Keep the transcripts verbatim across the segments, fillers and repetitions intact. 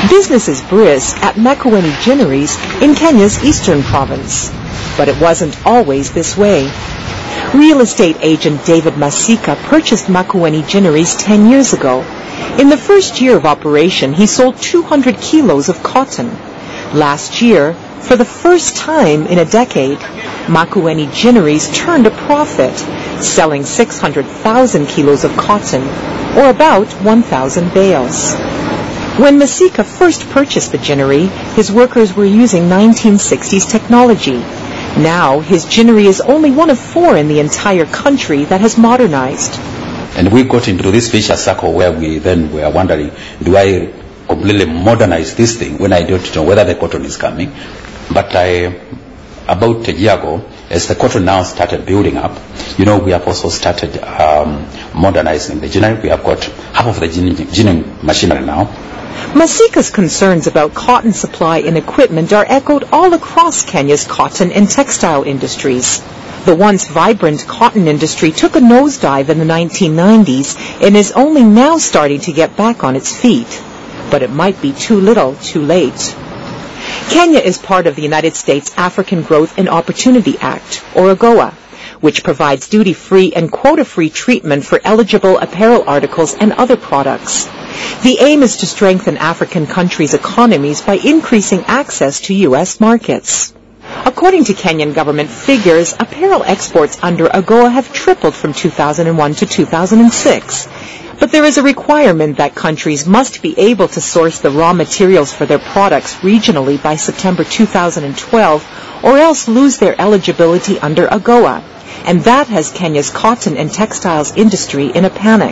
Business is brisk at Makueni Ginneries in Kenya's eastern province. But it wasn't always this way. Real estate agent David Masika purchased Makueni Ginneries ten years ago. In the first year of operation, he sold two hundred kilos of cotton. Last year, for the first time in a decade, Makueni Ginneries turned a profit, selling six hundred thousand kilos of cotton, or about one thousand bales. When Masika first purchased the ginnery, his workers were using nineteen sixties technology. Now, his ginnery is only one of four in the entire country that has modernized. And we got into this vicious circle where we then were wondering, do I completely modernize this thing when I don't know whether the cotton is coming? But I, about a year ago, as the cotton now started building up, you know, we have also started um, modernizing the ginnery. We have got half of the ginning machinery now. Masika's concerns about cotton supply and equipment are echoed all across Kenya's cotton and textile industries. The once vibrant cotton industry took a nosedive in the nineteen nineties and is only now starting to get back on its feet. But it might be too little, too late. Kenya is part of the United States African Growth and Opportunity Act, or AGOA, which provides duty-free and quota-free treatment for eligible apparel articles and other products. The aim is to strengthen African countries' economies by increasing access to U S markets. According to Kenyan government figures, apparel exports under AGOA have tripled from two thousand one to two thousand six. But there is a requirement that countries must be able to source the raw materials for their products regionally by September two thousand twelve, or else lose their eligibility under AGOA. And that has Kenya's cotton and textiles industry in a panic.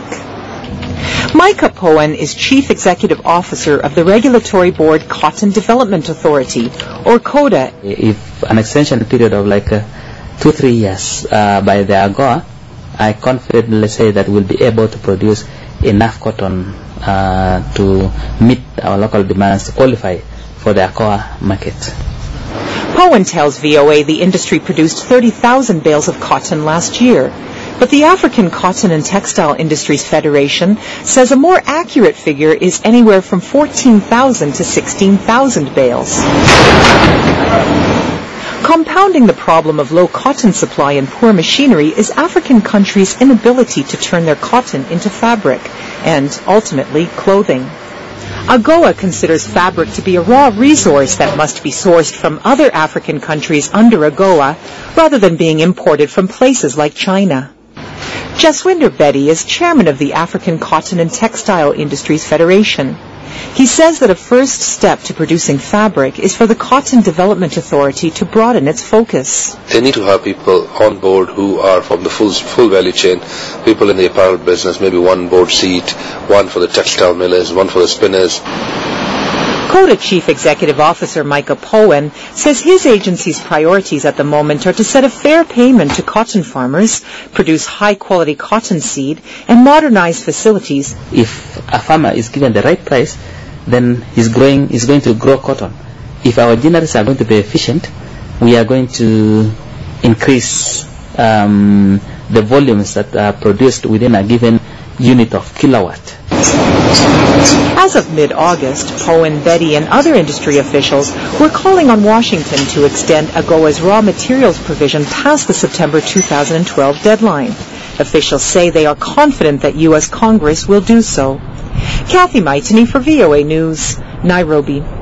Micah Poen is Chief Executive Officer of the Regulatory Board Cotton Development Authority, or CODA. If an extension period of like uh, two, three years uh, by the AGOA, I confidently say that we'll be able to produce enough cotton uh, to meet our local demands to qualify for the AGOA market. Poen tells V O A the industry produced thirty thousand bales of cotton last year. But the African Cotton and Textile Industries Federation says a more accurate figure is anywhere from fourteen thousand to sixteen thousand bales. Compounding the problem of low cotton supply and poor machinery is African countries' inability to turn their cotton into fabric and, ultimately, clothing. AGOA considers fabric to be a raw resource that must be sourced from other African countries under AGOA rather than being imported from places like China. Jaswinder Bedi is chairman of the African Cotton and Textile Industries Federation. He says that a first step to producing fabric is for the Cotton Development Authority to broaden its focus. They need to have people on board who are from the full, full value chain, people in the apparel business, maybe one board seat, one for the textile millers, one for the spinners. CODA Chief Executive Officer Micah Poen says his agency's priorities at the moment are to set a fair payment to cotton farmers, produce high-quality cotton seed, and modernize facilities. If a farmer is given the right price, then he's growing, he's going to grow cotton. If our ginneries are going to be efficient, we are going to increase um, the volumes that are produced within a given unit of kilowatt. As of mid-August, Poen, Bedi, and other industry officials were calling on Washington to extend AGOA's raw materials provision past the September two thousand twelve deadline. Officials say they are confident that U S Congress will do so. Kathy Maitani for V O A News, Nairobi.